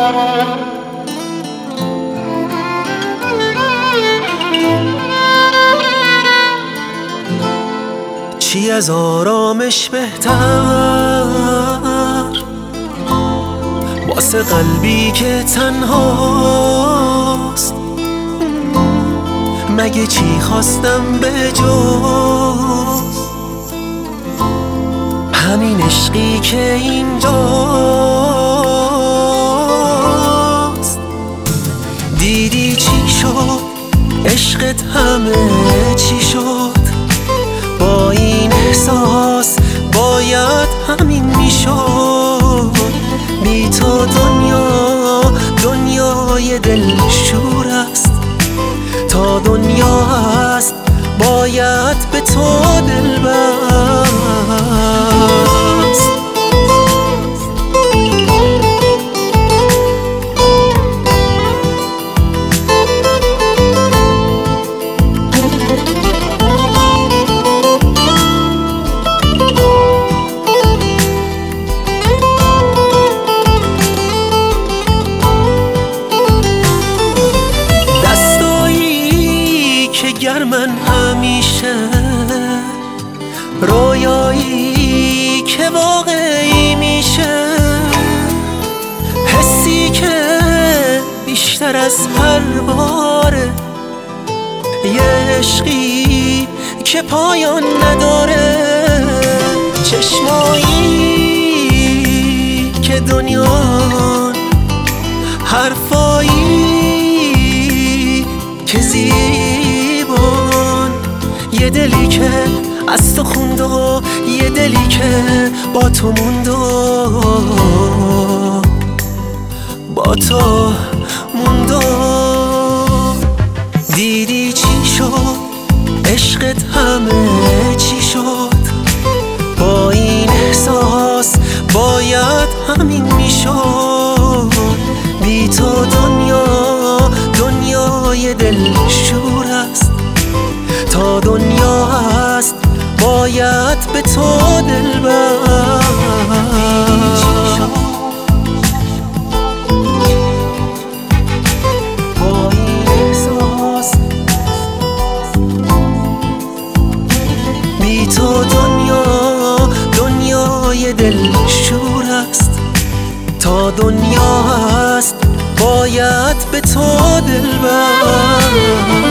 چی از آرامش بهتر واسه قلبی که تنهاست؟ مگه چی خواستم به جز همین عشقی که اینجاست؟ دیدی چی شد عشقت همه چی شد؟ با این احساس باید همین میشد. بی تو دنیای دلشور است، تا دنیا هست باید به تو دل بست. گر من همیشه رویایی که واقعی میشه، حسی که بیشتر از هر باره، یه عشقی که پایان نداره، چشمایی که دنیا، حرفایی که یه دلی که از تو خوند و یه دلی که با تو موند و با تو موند. دیدی چی شد عشقت همه چی شد؟ با این احساس باید همین میشد. بی تو دنیای دلشور است، تا دنیا هست باید به تو دل بست. با این احساس بی تو دنیای دلشور است، تا دنیا هست باید به تو دل بست.